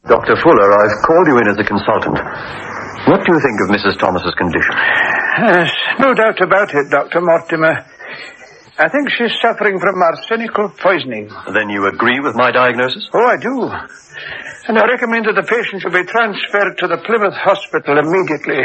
Dr. Fuller, I've called you in as a consultant. What do you think of Mrs. Thomas's condition? Yes, no doubt about it, Dr. Mortimer. I think she's suffering from arsenical poisoning. Then you agree with my diagnosis? Oh, I do. And I recommend that the patient should be transferred to the Plymouth Hospital immediately.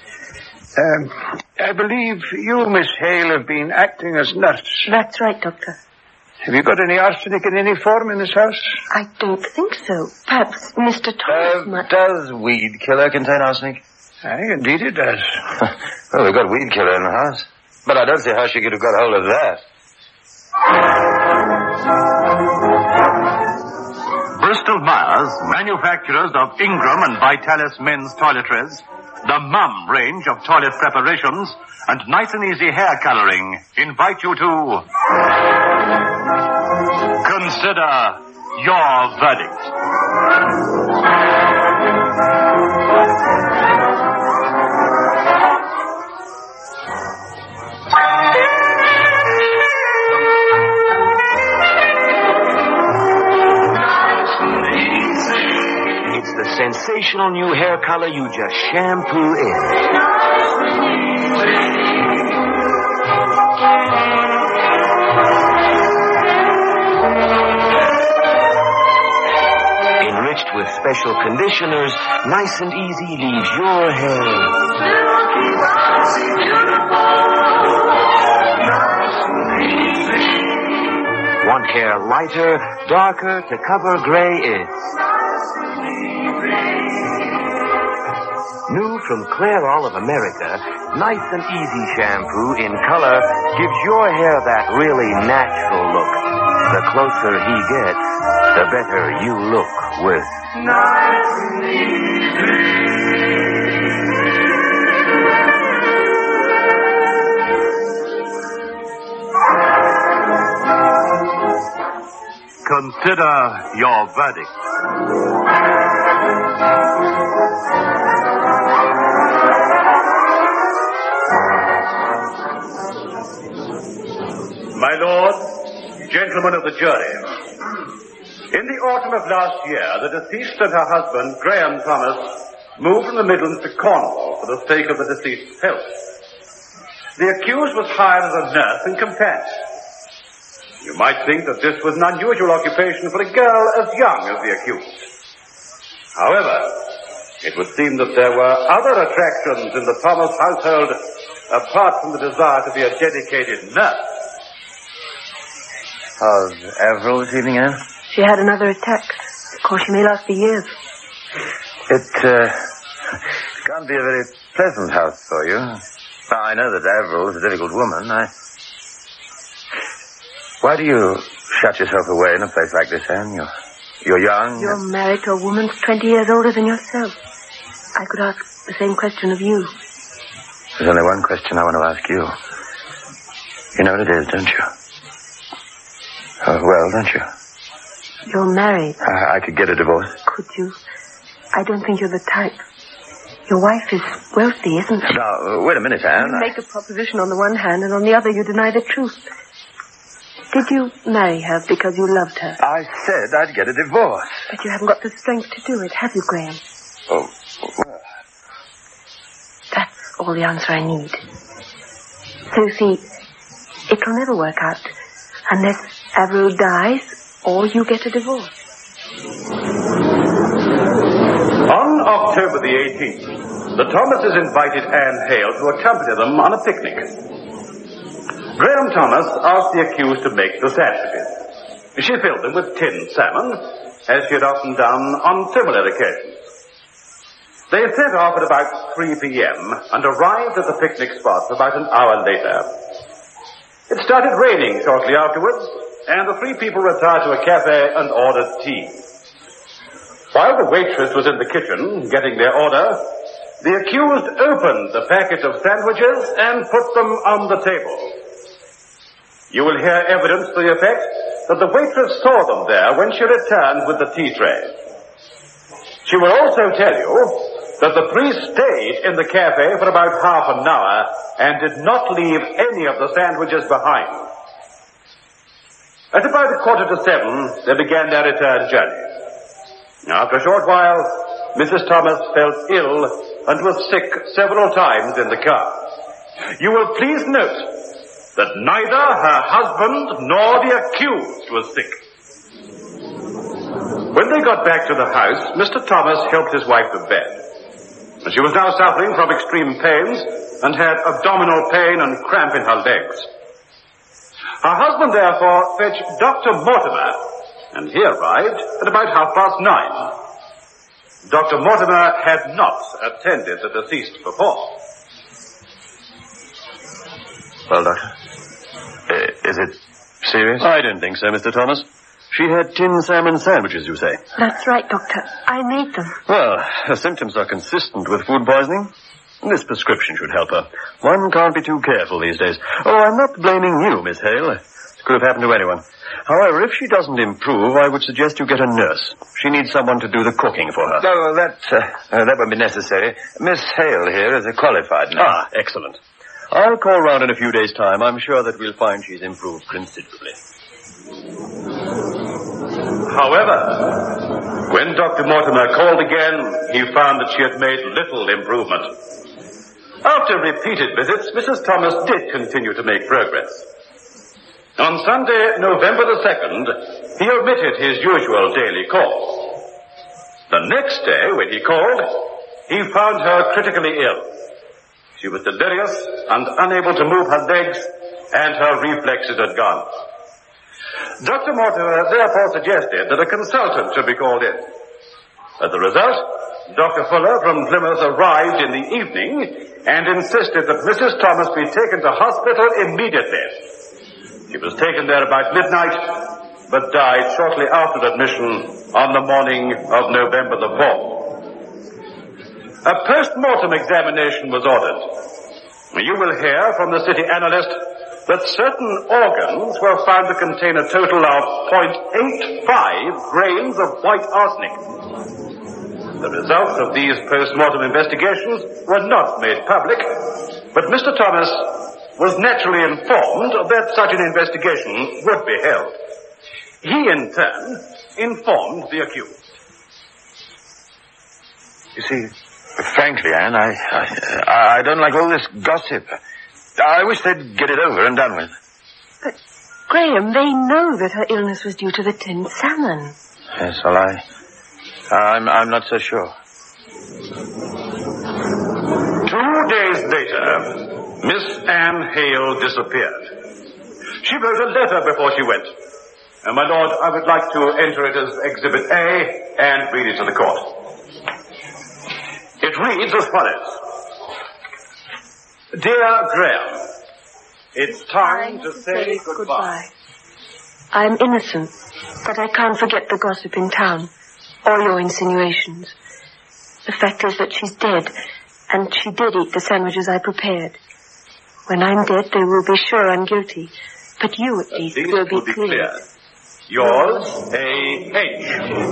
I believe you, Miss Hale, have been acting as nurse. That's right, Doctor. Have you got any arsenic in any form in this house? I don't think so. Perhaps Mr. Thomas might... Does weed killer contain arsenic? I think indeed it does. Well, we've got weed killer in the house. But I don't see how she could have got hold of that. Bristol Myers, manufacturers of Ingram and Vitalis men's toiletries, the Mum range of toilet preparations, and Nice and Easy hair coloring, invite you to consider your verdict. It's the sensational new hair color you just shampoo in. Enriched with special conditioners, Nice and Easy leaves your hair want hair lighter, darker, to cover gray is. New from Clairol of America, Nice and Easy shampoo in color gives your hair that really natural look. The closer he gets, the better you look with Nice and Easy. Consider your verdict. My lord, gentlemen of the jury, in the autumn of last year, the deceased and her husband, Graham Thomas, moved from the Midlands to Cornwall for the sake of the deceased's health. The accused was hired as a nurse and companion. You might think that this was an unusual occupation for a girl as young as the accused. However, it would seem that there were other attractions in the Thomas household apart from the desire to be a dedicated nurse. How's Avril this evening, Anne? She had another attack. Of course, she may last for years. It can't be a very pleasant house for you. Now, I know that Avril is a difficult woman. Why do you shut yourself away in a place like this, Anne? You're young. You're married to a woman 20 years older than yourself. I could ask the same question of you. There's only one question I want to ask you. You know what it is, don't you? Oh, well, don't you? You're married. I could get a divorce. Could you? I don't think you're the type. Your wife is wealthy, isn't she? Now, wait a minute, Anne. You make a proposition on the one hand, and on the other you deny the truth. Did you marry her because you loved her? I said I'd get a divorce. But you haven't got the strength to do it, have you, Graham? Oh, well. That's all the answer I need. So, you see, it'll never work out unless Avril dies or you get a divorce. On October the 18th, the Thomases invited Anne Hale to accompany them on a picnic. Graham Thomas asked the accused to make the sandwiches. She filled them with tinned salmon, as she had often done on similar occasions. They set off at about 3 p.m. and arrived at the picnic spot about an hour later. It started raining shortly afterwards, and the three people retired to a cafe and ordered tea. While the waitress was in the kitchen getting their order, the accused opened the packet of sandwiches and put them on the table. You will hear evidence to the effect that the waitress saw them there when she returned with the tea tray. She will also tell you that the three stayed in the cafe for about half an hour and did not leave any of the sandwiches behind. At about 6:45, they began their return journey. After a short while, Mrs. Thomas felt ill and was sick several times in the car. You will please note that neither her husband nor the accused was sick. When they got back to the house, Mr. Thomas helped his wife to bed. She was now suffering from extreme pains and had abdominal pain and cramp in her legs. Her husband, therefore, fetched Dr. Mortimer, and he arrived at about 9:30. Dr. Mortimer had not attended the deceased before. Well, Doctor, is it serious? I don't think so, Mr. Thomas. She had tin salmon sandwiches, you say? That's right, Doctor. I made them. Well, her symptoms are consistent with food poisoning. This prescription should help her. One can't be too careful these days. Oh, I'm not blaming you, Miss Hale. It could have happened to anyone. However, if she doesn't improve, I would suggest you get a nurse. She needs someone to do the cooking for her. No, that won't be necessary. Miss Hale here is a qualified nurse. Ah, excellent. I'll call round in a few days' time. I'm sure that we'll find she's improved considerably. However, when Dr. Mortimer called again, he found that she had made little improvement. After repeated visits, Mrs. Thomas did continue to make progress. On Sunday, November the 2nd, he omitted his usual daily calls. The next day, when he called, he found her critically ill. She was delirious and unable to move her legs, and her reflexes had gone. Dr. Mortimer therefore suggested that a consultant should be called in. As a result, Dr. Fuller from Plymouth arrived in the evening and insisted that Mrs. Thomas be taken to hospital immediately. She was taken there about midnight, but died shortly after admission on the morning of November the 4th. A post-mortem examination was ordered. You will hear from the city analyst that certain organs were found to contain a total of 0.85 grains of white arsenic. The results of these post-mortem investigations were not made public, but Mr. Thomas was naturally informed that such an investigation would be held. He, in turn, informed the accused. You see, frankly, Anne, I don't like all this gossip. I wish they'd get it over and done with. But, Graham, they know that her illness was due to the tinned salmon. Yes, well, I'm not so sure. 2 days later, Miss Anne Hale disappeared. She wrote a letter before she went. And, my lord, I would like to enter it as Exhibit A and read it to the court. It reads as follows. Dear Graham, it's time to say goodbye. I'm innocent, but I can't forget the gossip in town, or your insinuations. The fact is that she's dead, and she did eat the sandwiches I prepared. When I'm dead, they will be sure I'm guilty, but you, at least, will be clear. Yours, A.H.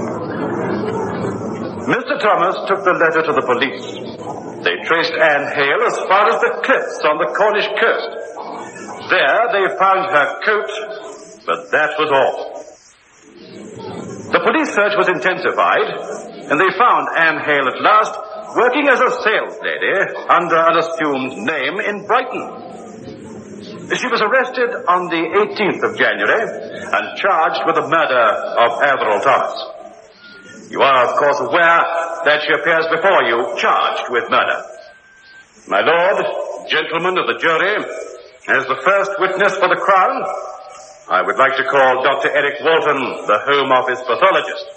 Mr. Thomas took the letter to the police. They traced Anne Hale as far as the cliffs on the Cornish coast. There they found her coat, but that was all. The police search was intensified, and they found Anne Hale at last working as a saleslady under an assumed name in Brighton. She was arrested on the 18th of January and charged with the murder of Averil Thomas. You are, of course, aware that she appears before you charged with murder. My lord, gentlemen of the jury, as the first witness for the Crown, I would like to call Dr. Eric Walton, the Home Office pathologist.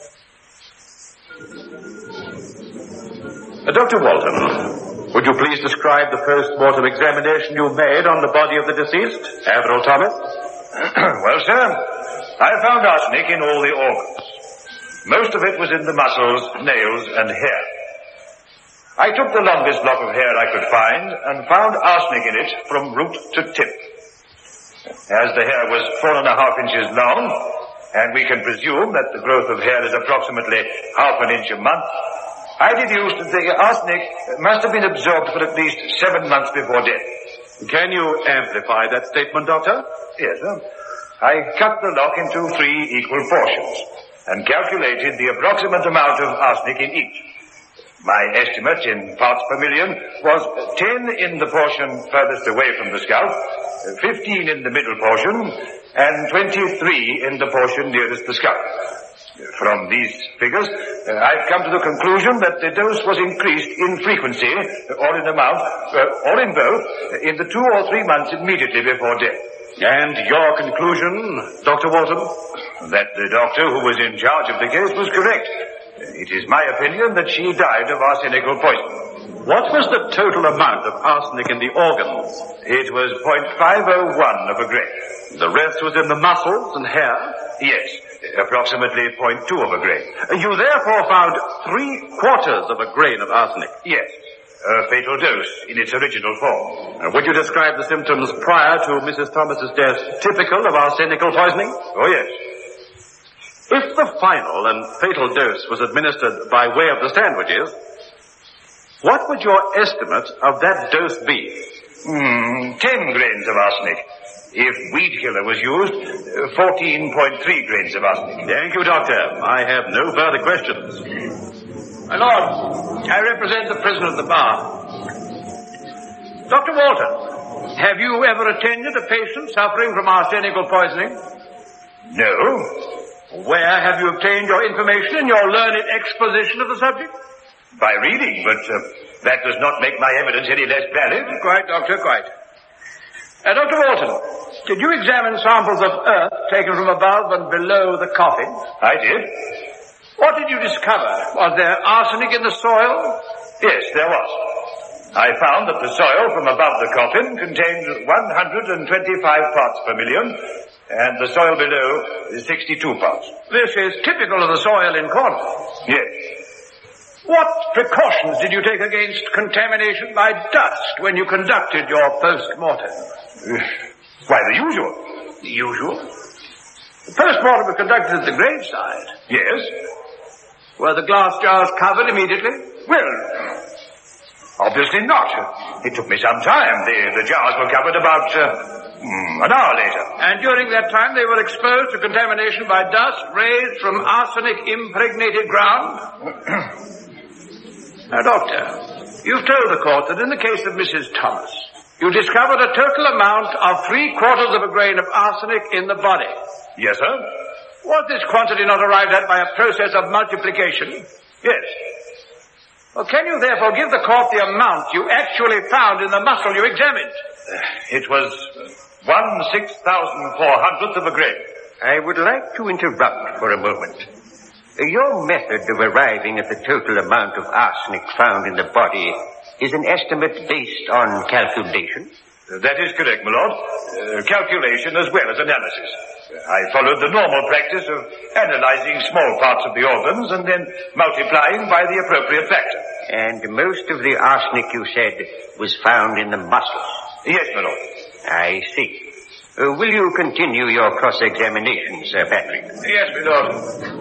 Dr. Walton, would you please describe the post-mortem examination you made on the body of the deceased, Averil Thomas? Well, sir, I found arsenic in all the organs. Most of it was in the muscles, nails, and hair. I took the longest block of hair I could find and found arsenic in it from root to tip. As the hair was 4.5 inches long, and we can presume that the growth of hair is approximately 1/2 inch a month, I deduced that the arsenic must have been absorbed for at least 7 months before death. Can you amplify that statement, Doctor? Yes, sir. I cut the lock into 3 equal portions. and calculated the approximate amount of arsenic in each. My estimate in parts per million was 10 in the portion furthest away from the scalp, 15 in the middle portion, and 23 in the portion nearest the scalp. From these figures, I've come to the conclusion that the dose was increased in frequency, or in amount, or in both, in the 2 or 3 months immediately before death. And your conclusion, Dr. Walton? That the doctor who was in charge of the case was correct. It is my opinion that she died of arsenical poisoning. What was the total amount of arsenic in the organs? It was 0.501 of a grain. The rest was in the muscles and hair? Yes, approximately 0.2 of a grain. You therefore found 3/4 of a grain of arsenic? Yes, a fatal dose in its original form. Would you describe the symptoms prior to Mrs. Thomas's death typical of arsenical poisoning? Oh, yes. If the final and fatal dose was administered by way of the sandwiches, what would your estimate of that dose be? 10 grains of arsenic. If weed killer was used, 14.3 grains of arsenic. Thank you, Doctor. I have no further questions. My lord, I represent the prisoner at the bar. Dr. Walton, have you ever attended a patient suffering from arsenical poisoning? No. Where have you obtained your information and your learned exposition of the subject? By reading, but that does not make my evidence any less valid. Quite, Doctor, quite. Dr. Walton, did you examine samples of earth taken from above and below the coffin? I did. What did you discover? Was there arsenic in the soil? Yes, there was. I found that the soil from above the coffin contained 125 parts per million, and the soil below is 62 parts. This is typical of the soil in Cornwall. Yes. What precautions did you take against contamination by dust when you conducted your post-mortem? Why, the usual. The usual? The post-mortem was conducted at the graveside. Yes. Were the glass jars covered immediately? Well, obviously not. It took me some time. The jars were covered about an hour later. And during that time they were exposed to contamination by dust raised from arsenic-impregnated ground? Now, Doctor, you've told the court that in the case of Mrs. Thomas, you discovered a total amount of 3/4 of a grain of arsenic in the body. Yes, sir. Was this quantity not arrived at by a process of multiplication? Yes. Well, can you therefore give the court the amount you actually found in the muscle you examined? It was 1/6,400th of a grain. I would like to interrupt for a moment. Your method of arriving at the total amount of arsenic found in the body is an estimate based on calculation? That is correct, my lord. Calculation as well as analysis. I followed the normal practice of analyzing small parts of the organs and then multiplying by the appropriate factor. And most of the arsenic, you said, was found in the muscles? Yes, my lord. I see. Will you continue your cross-examination, Sir Patrick? Yes, my lord.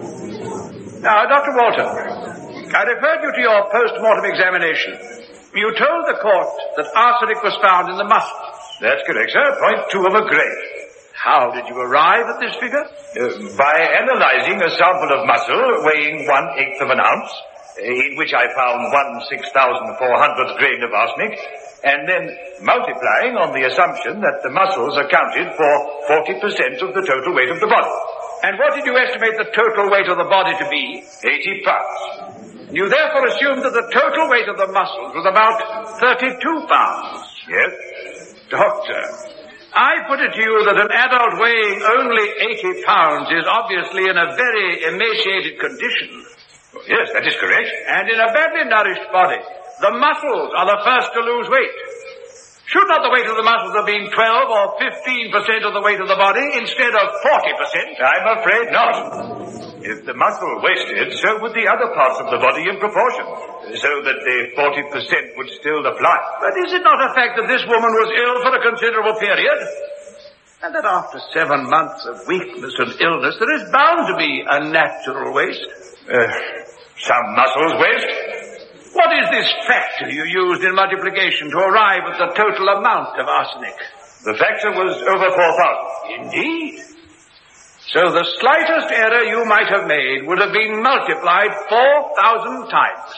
Now, Dr. Walton, I referred you to your post-mortem examination. You told the court that arsenic was found in the muscles. That's correct, sir. 0.2 of a grain. How did you arrive at this figure? By analyzing a sample of muscle weighing 1/8 of an ounce, in which I found 1/6,400th grain of arsenic, and then multiplying on the assumption that the muscles accounted for 40% of the total weight of the body. And what did you estimate the total weight of the body to be? 80 pounds. You therefore assumed that the total weight of the muscles was about 32 pounds. Yes. Doctor, I put it to you that an adult weighing only 80 pounds is obviously in a very emaciated condition. Yes, that is correct. And in a badly nourished body, the muscles are the first to lose weight. Should not the weight of the muscles have been 12 or 15% of the weight of the body instead of 40%? I'm afraid not. If the muscle wasted, so would the other parts of the body in proportion, so that the 40% would still apply. But is it not a fact that this woman was ill for a considerable period? And that after 7 months of weakness and illness, there is bound to be a natural waste? Some muscles waste. What is this factor you used in multiplication to arrive at the total amount of arsenic? The factor was over 4,000. Indeed. So the slightest error you might have made would have been multiplied 4,000 times.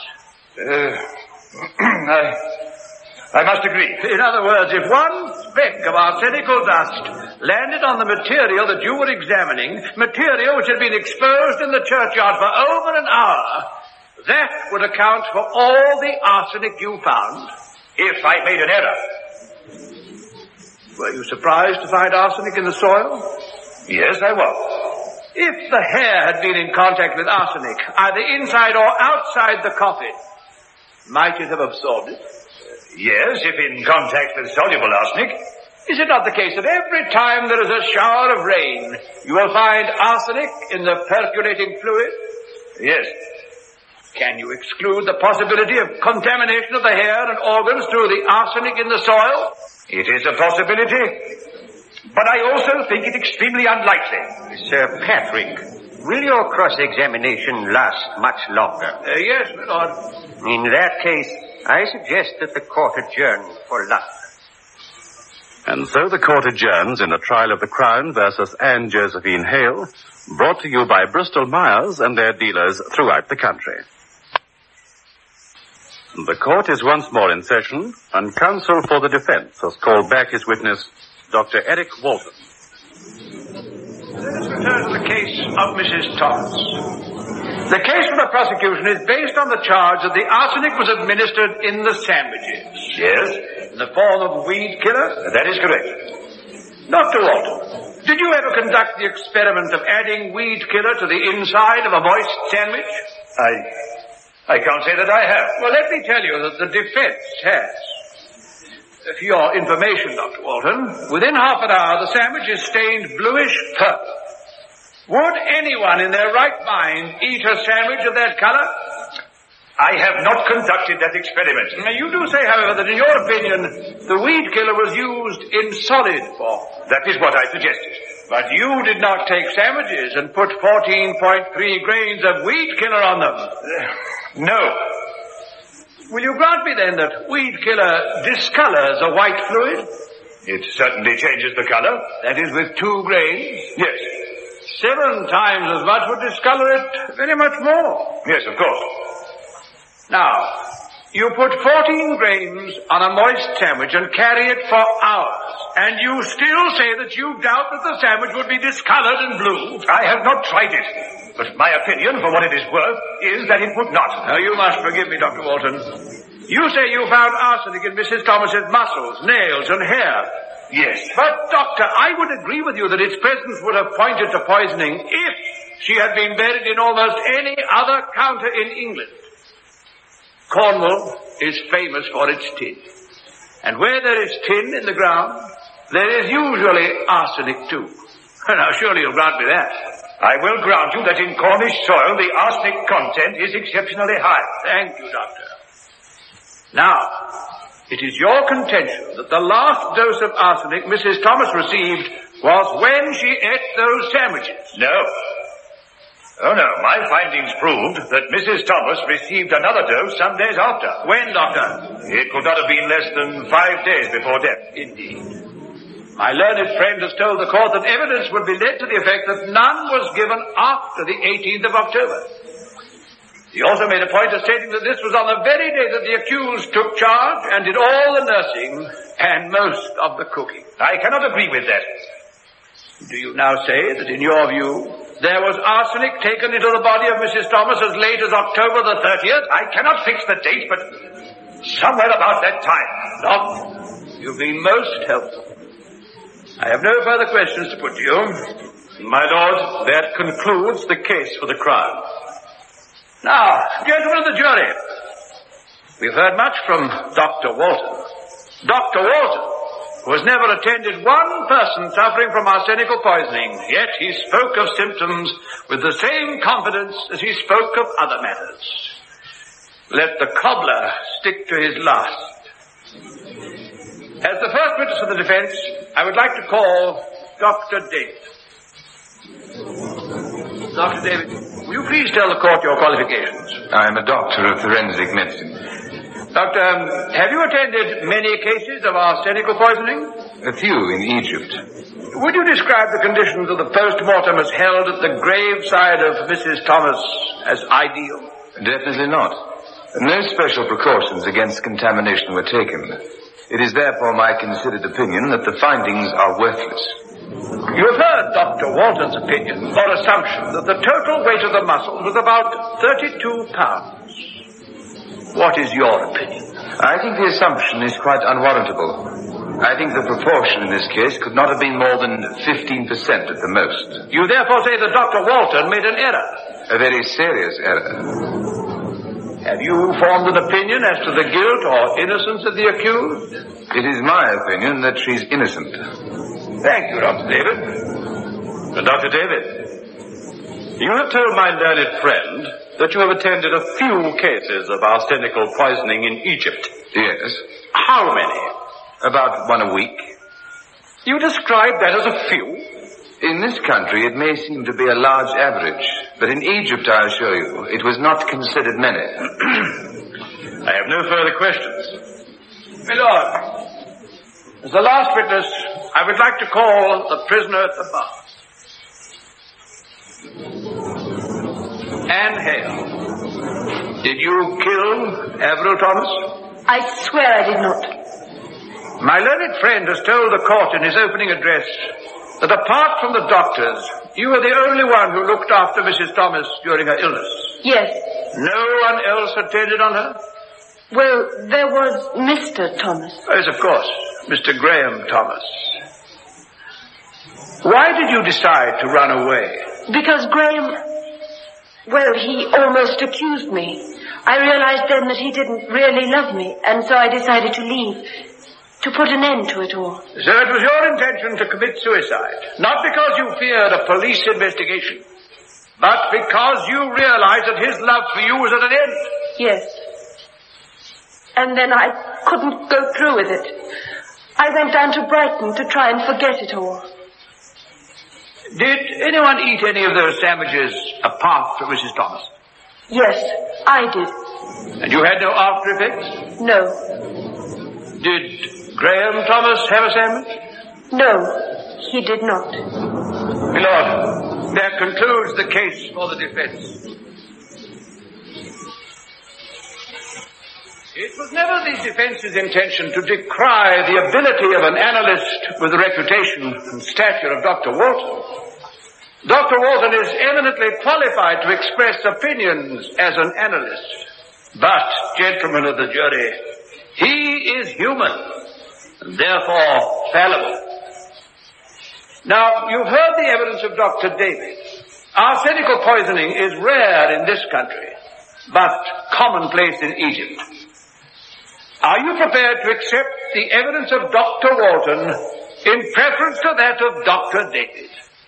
I must agree. In other words, if one speck of arsenical dust landed on the material that you were examining, material which had been exposed in the churchyard for over an hour, that would account for all the arsenic you found. If I made an error. Were you surprised to find arsenic in the soil? Yes, I was. If the hair had been in contact with arsenic, either inside or outside the coffin, might it have absorbed it? Yes, if in contact with soluble arsenic. Is it not the case that every time there is a shower of rain, you will find arsenic in the percolating fluid? Yes. Can you exclude the possibility of contamination of the hair and organs through the arsenic in the soil? It is a possibility, but I also think it extremely unlikely. Sir Patrick, will your cross-examination last much longer? Yes, my lord. In that case, I suggest that the court adjourn for lunch. And so the court adjourns in the trial of the Crown versus Anne Josephine Hale, brought to you by Bristol Myers and their dealers throughout the country. The court is once more in session, and counsel for the defense has called back his witness, Dr. Eric Walton. Let us return to the case of Mrs. Thomas. The case for the prosecution is based on the charge that the arsenic was administered in the sandwiches. Yes? In the form of weed killer? That is correct. Dr. Walton, did you ever conduct the experiment of adding weed killer to the inside of a moist sandwich? I can't say that I have. Well, let me tell you that the defense has. For your information, Dr. Walton, within half an hour the sandwich is stained bluish purple. Would anyone in their right mind eat a sandwich of that color? I have not conducted that experiment. Now, you do say, however, that in your opinion, the weed killer was used in solid form. That is what I suggested. But you did not take sandwiches and put 14.3 grains of weed killer on them. No. Will you grant me then that weed killer discolors a white fluid? It certainly changes the color. That is with 2 grains? Yes. 7 times as much would discolor it very much more. Yes, of course. Now, you put 14 grains on a moist sandwich and carry it for hours, and you still say that you doubt that the sandwich would be discolored and blue. I have not tried it, but my opinion, for what it is worth, is that it would not. Now, you must forgive me, Dr. Walton. You say you found arsenic in Mrs. Thomas's muscles, nails, and hair. Yes. But, Doctor, I would agree with you that its presence would have pointed to poisoning if she had been buried in almost any other counter in England. Cornwall is famous for its tin. And where there is tin in the ground, there is usually arsenic too. Now, surely you'll grant me that. I will grant you that in Cornish soil the arsenic content is exceptionally high. Thank you, Doctor. Now, it is your contention that the last dose of arsenic Mrs. Thomas received was when she ate those sandwiches. No. Oh, no. My findings proved that Mrs. Thomas received another dose some days after. When, Doctor? It could not have been less than 5 days before death. Indeed. My learned friend has told the court that evidence would be led to the effect that none was given after the 18th of October. He also made a point of stating that this was on the very day that the accused took charge and did all the nursing and most of the cooking. I cannot agree with that. Do you now say that, in your view, there was arsenic taken into the body of Mrs. Thomas as late as October the 30th? I cannot fix the date, but somewhere about that time. Doctor, you've been most helpful. I have no further questions to put to you. My lord, that concludes the case for the Crown. Now, gentlemen of the jury, we've heard much from Dr. Walton. Dr. Walton, who has never attended one person suffering from arsenical poisoning, yet he spoke of symptoms with the same confidence as he spoke of other matters. Let the cobbler stick to his last. As the first witness of the defense, I would like to call Dr. David. Dr. David, will you please tell the court your qualifications? I am a doctor of forensic medicine. Doctor, have you attended many cases of arsenical poisoning? A few in Egypt. Would you describe the conditions of the post-mortem as held at the graveside of Mrs. Thomas as ideal? Definitely not. No special precautions against contamination were taken. It is therefore my considered opinion that the findings are worthless. You have heard Dr. Walton's opinion, or assumption, that the total weight of the muscles was about 32 pounds. What is your opinion? I think the assumption is quite unwarrantable. I think the proportion in this case could not have been more than 15% at the most. You therefore say that Dr. Walton made an error? A very serious error. Have you formed an opinion as to the guilt or innocence of the accused? It is my opinion that she's innocent. Thank you, Dr. David. Dr. David, you have told my learned friend that you have attended a few cases of arsenical poisoning in Egypt. Yes. How many? About one a week. You describe that as a few? In this country, it may seem to be a large average, but in Egypt, I assure you, it was not considered many. I have no further questions. My lord, as the last witness, I would like to call the prisoner at the bar. Anne Hale, did you kill Avril Thomas? I swear I did not. My learned friend has told the court in his opening address that apart from the doctors, you were the only one who looked after Mrs. Thomas during her illness. Yes. No one else attended on her? Well, there was Mr. Thomas. Yes, of course. Mr. Graham Thomas. Why did you decide to run away? Because Graham, well, he almost accused me. I realized then that he didn't really love me, and so I decided to leave, to put an end to it all. So it was your intention to commit suicide, not because you feared a police investigation, but because you realized that his love for you was at an end? Yes. And then I couldn't go through with it. I went down to Brighton to try and forget it all. Did anyone eat any of those sandwiches apart from Mrs. Thomas? Yes, I did. And you had no after effects? No. Did Graham Thomas have a sandwich? No, he did not. My lord, that concludes the case for the defense. It was never the defense's intention to decry the ability of an analyst with the reputation and stature of Dr. Walton. Dr. Walton is eminently qualified to express opinions as an analyst. But, gentlemen of the jury, he is human, and therefore fallible. Now, you've heard the evidence of Dr. David. Arsenical poisoning is rare in this country, but commonplace in Egypt. Are you prepared to accept the evidence of Dr. Walton in preference to that of Dr. David?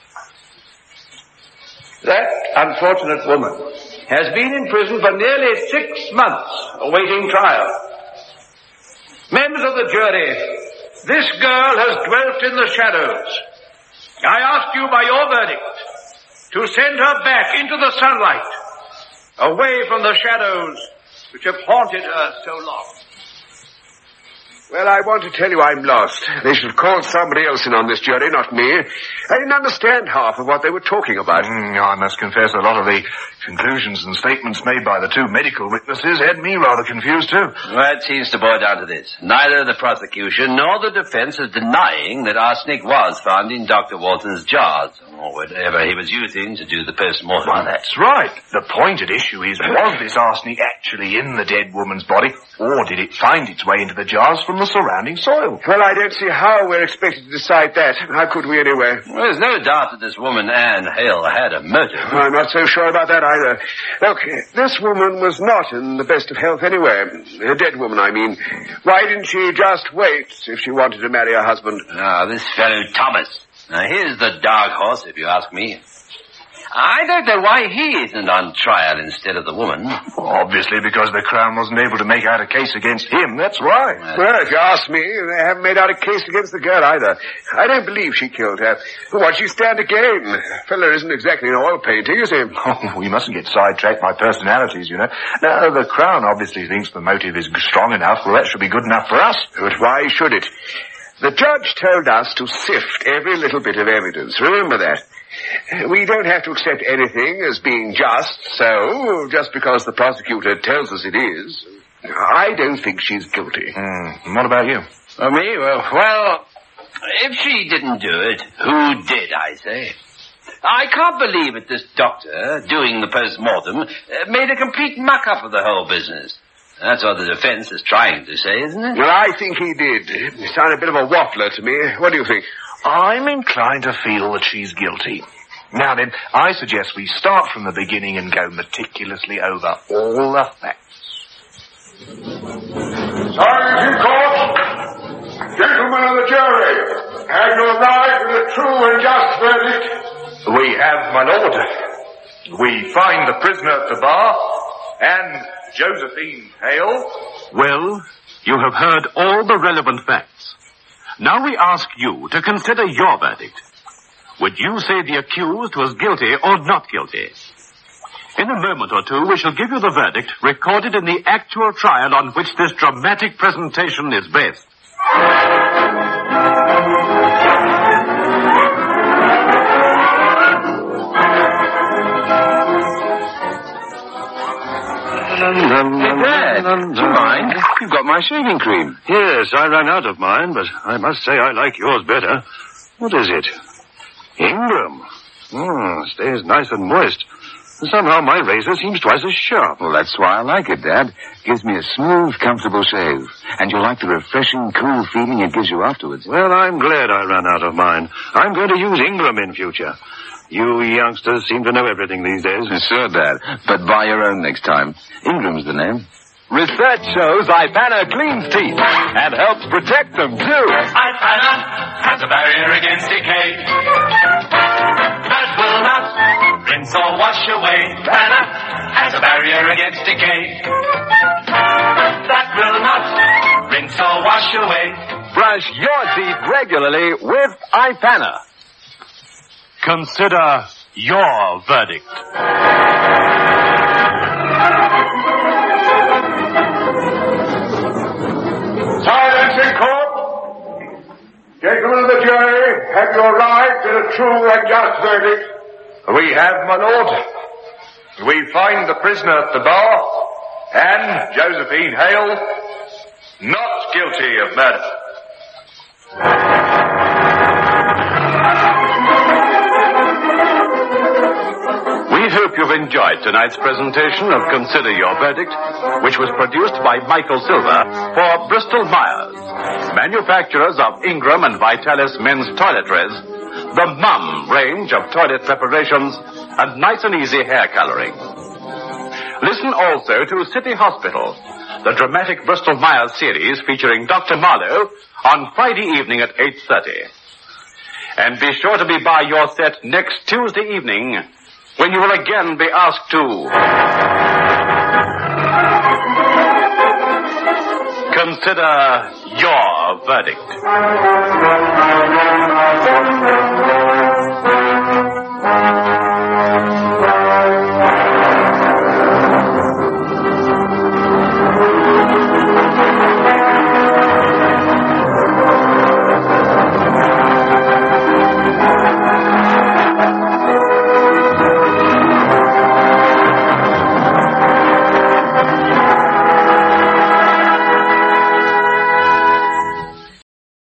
That unfortunate woman has been in prison for nearly 6 months, awaiting trial. Members of the jury, this girl has dwelt in the shadows. I ask you by your verdict to send her back into the sunlight, away from the shadows which have haunted her so long. Well, I want to tell you I'm lost. They should have called somebody else in on this jury, not me. I didn't understand half of what they were talking about. I must confess a lot of the conclusions and statements made by the two medical witnesses had me rather confused too. Well, it seems to boil down to this. Neither the prosecution nor the defense is denying that arsenic was found in Dr. Walton's jars, or whatever he was using to do the post-mortem. Well, that's right. The point at issue is, was this arsenic actually in the dead woman's body, or did it find its way into the jars from the surrounding soil? Well, I don't see how we're expected to decide that. How could we anyway? Well, there's no doubt that this woman, Anne Hale, had a motive. I'm not so sure about that either. Look, this woman was not in the best of health anyway. A dead woman, I mean. Why didn't she just wait if she wanted to marry her husband? This fellow Thomas. Now, here's the dark horse, if you ask me. I don't know why he isn't on trial instead of the woman. Obviously because the Crown wasn't able to make out a case against him, that's right. Well, if you ask me, they haven't made out a case against the girl either. I don't believe she killed her. What'd she stand to gain? Fella isn't exactly an oil painting, is he? Oh, we mustn't get sidetracked by personalities, you know. Now, the Crown obviously thinks the motive is strong enough. Well, that should be good enough for us. But why should it? The judge told us to sift every little bit of evidence. Remember that. We don't have to accept anything as being just because the prosecutor tells us it is. I don't think she's guilty. What about you? Me? Well, if she didn't do it, who did, I say? I can't believe it this doctor, doing the post-mortem, made a complete muck-up of the whole business. That's what the defense is trying to say, isn't it? Well, I think he did. He sounded a bit of a waffler to me. What do you think? I'm inclined to feel that she's guilty. Now then, I suggest we start from the beginning and go meticulously over all the facts. Silence in court! Gentlemen of the jury, have you arrived at a true and just verdict? We have, my lord. We find the prisoner at the bar and Josephine Hale. Well, you have heard all the relevant facts. Now we ask you to consider your verdict. Would you say the accused was guilty or not guilty? In a moment or two, we shall give you the verdict recorded in the actual trial on which this dramatic presentation is based. Dad, do you mind? You've got my shaving cream. Yes, I ran out of mine, but I must say I like yours better. What is it? Ingram. Stays nice and moist. Somehow my razor seems twice as sharp. Well, that's why I like it, Dad. Gives me a smooth, comfortable shave. And you'll like the refreshing, cool feeling it gives you afterwards. Well, I'm glad I ran out of mine. I'm going to use Ingram in future. You youngsters seem to know everything these days. Sure, Dad. But buy your own next time. Ingram's the name. Research shows Ipana cleans teeth and helps protect them, too. Ipana has a barrier against decay that will not rinse or wash away. Ipana has a barrier against decay that will not rinse or wash away. Brush your teeth regularly with Ipana. Consider your verdict. Silence in court! Gentlemen of the jury, have you arrived at a true and just verdict? We have, my lord. We find the prisoner at the bar and Josephine Hale not guilty of murder. We hope you've enjoyed tonight's presentation of Consider Your Verdict, which was produced by Michael Silver for Bristol Myers, manufacturers of Ingram and Vitalis men's toiletries, the Mum range of toilet preparations, and Nice and Easy hair coloring. Listen also to City Hospital, the dramatic Bristol Myers series featuring Dr. Marlowe on Friday evening at 8:30. And be sure to be by your set next Tuesday evening, when you will again be asked to consider your verdict.